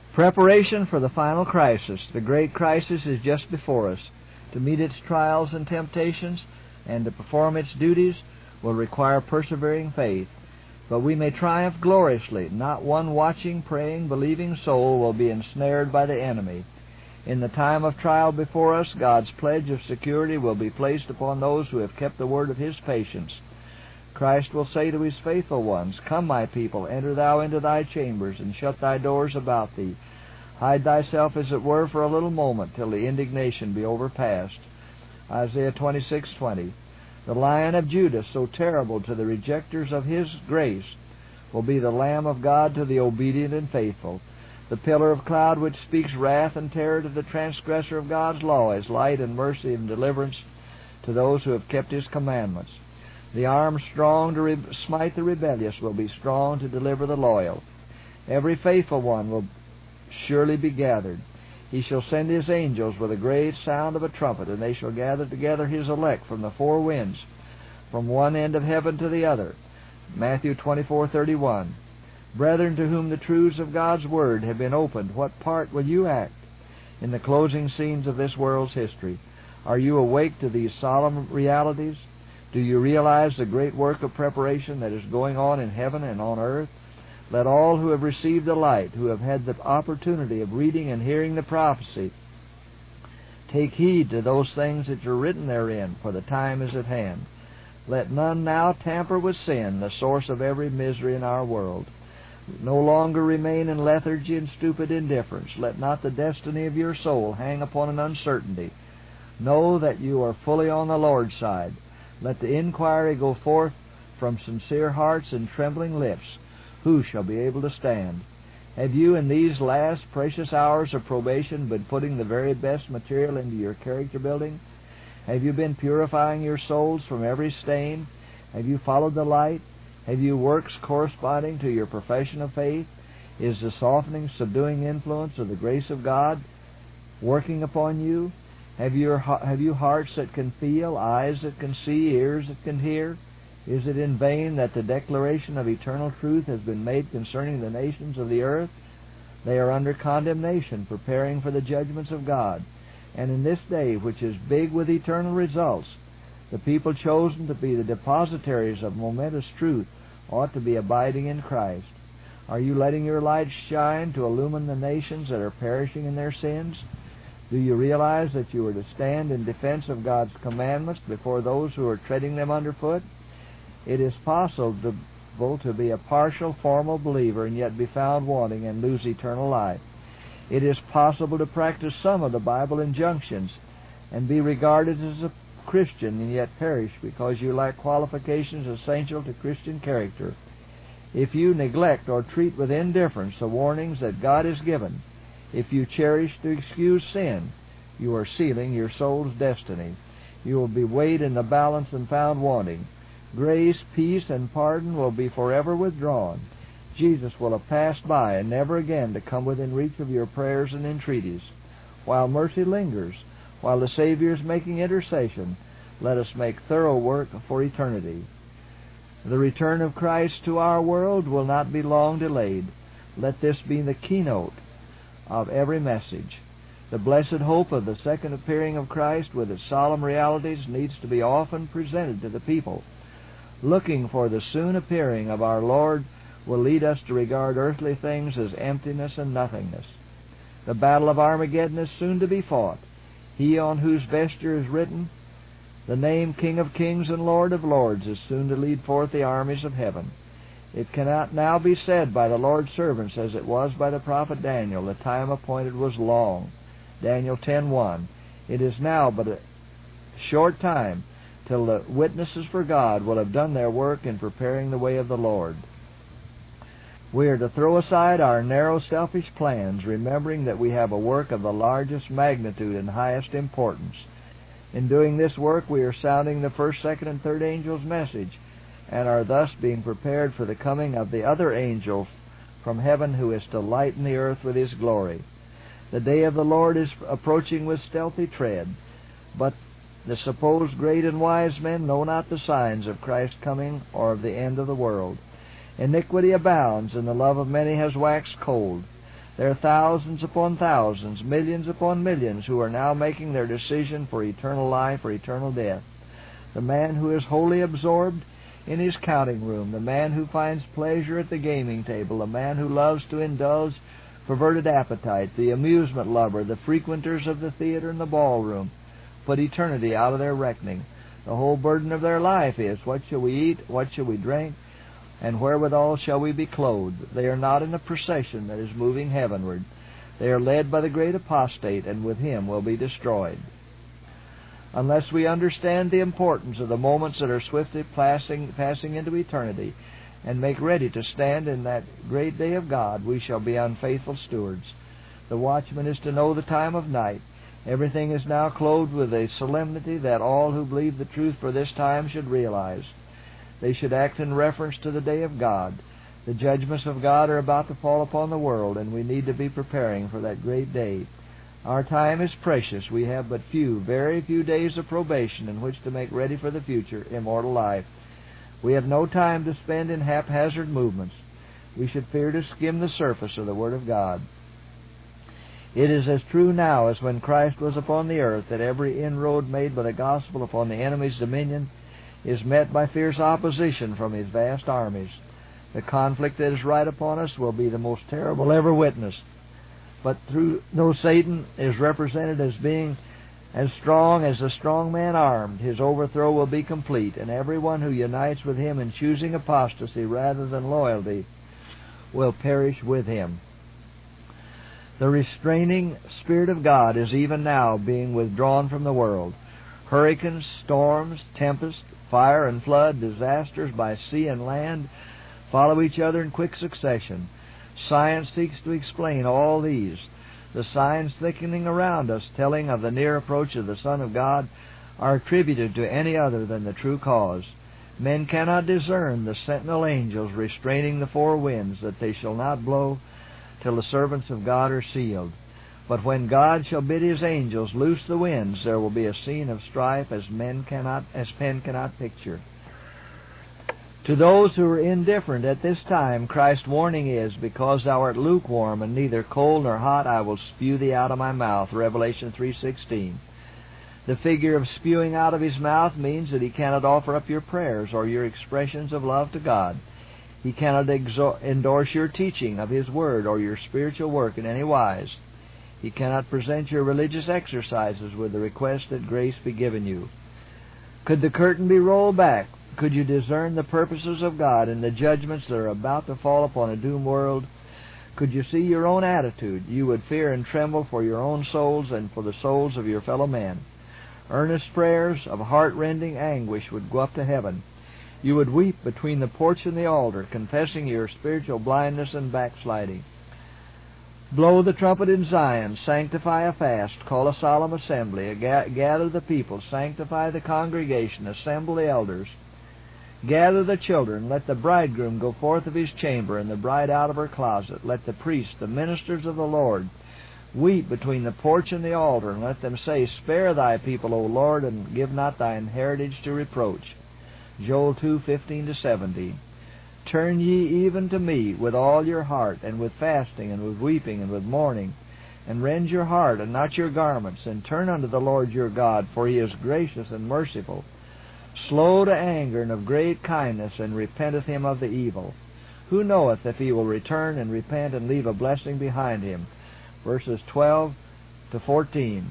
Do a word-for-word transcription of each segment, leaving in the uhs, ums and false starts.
Preparation for the final crisis. The great crisis is just before us. To meet its trials and temptations and to perform its duties will require persevering faith. But we may triumph gloriously. Not one watching, praying, believing soul will be ensnared by the enemy. In the time of trial before us, God's pledge of security will be placed upon those who have kept the word of His patience. Christ will say to His faithful ones, "Come, my people, enter thou into thy chambers, and shut thy doors about thee. Hide thyself, as it were, for a little moment, till the indignation be overpast." Isaiah twenty-six twenty. The Lion of Judah, so terrible to the rejectors of His grace, will be the Lamb of God to the obedient and faithful. The pillar of cloud which speaks wrath and terror to the transgressor of God's law is light and mercy and deliverance to those who have kept His commandments. The arm strong to re- smite the rebellious will be strong to deliver the loyal. Every faithful one will surely be gathered. He shall send His angels with a great sound of a trumpet, and they shall gather together His elect from the four winds, from one end of heaven to the other. Matthew twenty-four thirty-one. Brethren, to whom the truths of God's Word have been opened, what part will you act in the closing scenes of this world's history? Are you awake to these solemn realities? Do you realize the great work of preparation that is going on in heaven and on earth? Let all who have received the light, who have had the opportunity of reading and hearing the prophecy, take heed to those things that are written therein, for the time is at hand. Let none now tamper with sin, the source of every misery in our world. No longer remain in lethargy and stupid indifference. Let not the destiny of your soul hang upon an uncertainty. Know that you are fully on the Lord's side. Let the inquiry go forth from sincere hearts and trembling lips. Who shall be able to stand? Have you in these last precious hours of probation been putting the very best material into your character building? Have you been purifying your souls from every stain? Have you followed the light? Have you works corresponding to your profession of faith? Is the softening, subduing influence of the grace of God working upon you? Have you, have you hearts that can feel, eyes that can see, ears that can hear? Is it in vain that the declaration of eternal truth has been made concerning the nations of the earth? They are under condemnation, preparing for the judgments of God. And in this day, which is big with eternal results, the people chosen to be the depositaries of momentous truth ought to be abiding in Christ. Are you letting your light shine to illumine the nations that are perishing in their sins? Do you realize that you are to stand in defense of God's commandments before those who are treading them underfoot? It is possible to be a partial, formal believer and yet be found wanting and lose eternal life. It is possible to practice some of the Bible injunctions and be regarded as a Christian and yet perish because you lack qualifications essential to Christian character. If you neglect or treat with indifference the warnings that God has given, if you cherish to excuse sin, you are sealing your soul's destiny. You will be weighed in the balance and found wanting. Grace, peace, and pardon will be forever withdrawn. Jesus will have passed by and never again to come within reach of your prayers and entreaties. While mercy lingers, while the Savior is making intercession, let us make thorough work for eternity. The return of Christ to our world will not be long delayed. Let this be the keynote of every message. The blessed hope of the second appearing of Christ with its solemn realities needs to be often presented to the people. Looking for the soon appearing of our Lord will lead us to regard earthly things as emptiness and nothingness. The battle of Armageddon is soon to be fought. He on whose vesture is written, the name King of Kings and Lord of Lords, is soon to lead forth the armies of heaven. It cannot now be said by the Lord's servants as it was by the prophet Daniel, the time appointed was long. Daniel ten one. It is now but a short time till the witnesses for God will have done their work in preparing the way of the Lord. We are to throw aside our narrow, selfish plans, remembering that we have a work of the largest magnitude and highest importance. In doing this work, we are sounding the first, second, and third angels' message, and are thus being prepared for the coming of the other angel from heaven who is to lighten the earth with his glory. The day of the Lord is approaching with stealthy tread, but the supposed great and wise men know not the signs of Christ's coming or of the end of the world. Iniquity abounds, and the love of many has waxed cold. There are thousands upon thousands, millions upon millions, who are now making their decision for eternal life or eternal death. The man who is wholly absorbed in his counting room, the man who finds pleasure at the gaming table, the man who loves to indulge perverted appetite, the amusement lover, the frequenters of the theater and the ballroom, put eternity out of their reckoning. The whole burden of their life is, what shall we eat, what shall we drink, and wherewithal shall we be clothed? They are not in the procession that is moving heavenward. They are led by the great apostate, and with him will be destroyed. Unless we understand the importance of the moments that are swiftly passing, passing into eternity, and make ready to stand in that great day of God, we shall be unfaithful stewards. The watchman is to know the time of night. Everything is now clothed with a solemnity that all who believe the truth for this time should realize. They should act in reference to the day of God. The judgments of God are about to fall upon the world, and we need to be preparing for that great day. Our time is precious. We have but few, very few days of probation in which to make ready for the future, immortal life. We have no time to spend in haphazard movements. We should fear to skim the surface of the Word of God. It is as true now as when Christ was upon the earth that every inroad made by the gospel upon the enemy's dominion is met by fierce opposition from his vast armies. The conflict that is right upon us will be the most terrible ever witnessed. But through though Satan is represented as being as strong as the strong man armed, his overthrow will be complete, and everyone who unites with him in choosing apostasy rather than loyalty will perish with him. The restraining Spirit of God is even now being withdrawn from the world. Hurricanes, storms, tempests, fire and flood, disasters by sea and land follow each other in quick succession. Science seeks to explain all these. The signs thickening around us, telling of the near approach of the Son of God, are attributed to any other than the true cause. Men cannot discern the sentinel angels restraining the four winds, that they shall not blow till the servants of God are sealed. But when God shall bid his angels loose the winds, there will be a scene of strife as men cannot, as pen cannot picture. To those who are indifferent at this time, Christ's warning is, because thou art lukewarm and neither cold nor hot, I will spew thee out of my mouth. Revelation three sixteen. The figure of spewing out of his mouth means that he cannot offer up your prayers or your expressions of love to God. He cannot exo- endorse your teaching of his word or your spiritual work in any wise. He cannot present your religious exercises with the request that grace be given you. Could the curtain be rolled back? Could you discern the purposes of God in the judgments that are about to fall upon a doomed world? Could you see your own attitude? You would fear and tremble for your own souls and for the souls of your fellow men. Earnest prayers of heart-rending anguish would go up to heaven. You would weep between the porch and the altar, confessing your spiritual blindness and backsliding. Blow the trumpet in Zion, sanctify a fast, call a solemn assembly, gather the people, sanctify the congregation, assemble the elders. Gather the children, let the bridegroom go forth of his chamber, and the bride out of her closet. Let the priests, the ministers of the Lord, weep between the porch and the altar, and let them say, Spare thy people, O Lord, and give not thine heritage to reproach. Joel two fifteen to seventeen. Turn ye even to me with all your heart, and with fasting, and with weeping, and with mourning, and rend your heart, and not your garments, and turn unto the Lord your God, for he is gracious and merciful, slow to anger, and of great kindness, and repenteth him of the evil. Who knoweth if he will return and repent and leave a blessing behind him? Verses twelve to fourteen.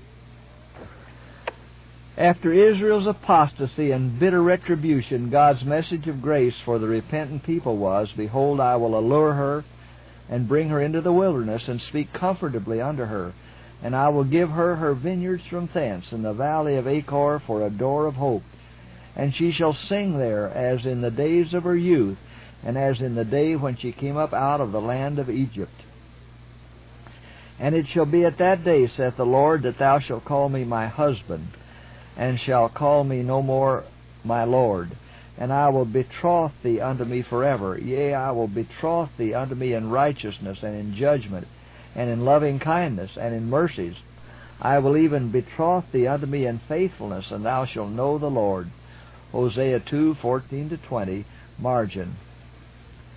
After Israel's apostasy and bitter retribution, God's message of grace for the repentant people was, Behold, I will allure her, and bring her into the wilderness, and speak comfortably unto her. And I will give her her vineyards from thence, and the valley of Achor for a door of hope. And she shall sing there as in the days of her youth, and as in the day when she came up out of the land of Egypt. And it shall be at that day, saith the Lord, that thou shalt call me my husband, and shalt call me no more my Lord. And I will betroth thee unto me forever. Yea, I will betroth thee unto me in righteousness, and in judgment, and in loving kindness, and in mercies. I will even betroth thee unto me in faithfulness, and thou shalt know the Lord. Hosea two fourteen to twenty, margin.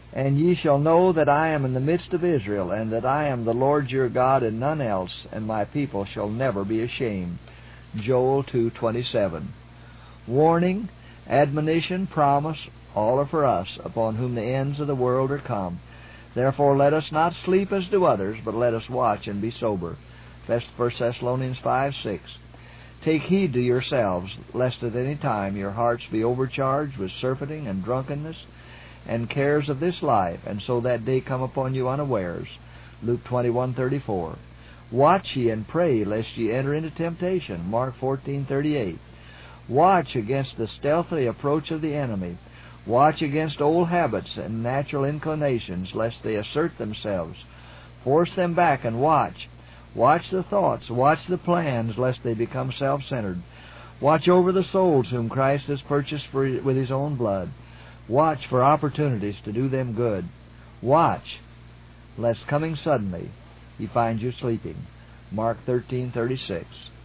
And ye shall know that I am in the midst of Israel, and that I am the Lord your God, and none else, and my people shall never be ashamed. Joel two twenty-seven. Warning, admonition, promise, all are for us, upon whom the ends of the world are come. Therefore let us not sleep as do others, but let us watch and be sober. First Thessalonians five six. Take heed to yourselves, lest at any time your hearts be overcharged with surfeiting and drunkenness, and cares of this life, and so that day come upon you unawares. Luke twenty-one thirty-four. Watch ye and pray, lest ye enter into temptation. Mark fourteen thirty-eight. Watch against the stealthy approach of the enemy. Watch against old habits and natural inclinations, lest they assert themselves. Force them back and watch. Watch the thoughts, watch the plans, lest they become self-centered. Watch over the souls whom Christ has purchased for, with His own blood. Watch for opportunities to do them good. Watch, lest coming suddenly He find you sleeping. Mark thirteen thirty-six.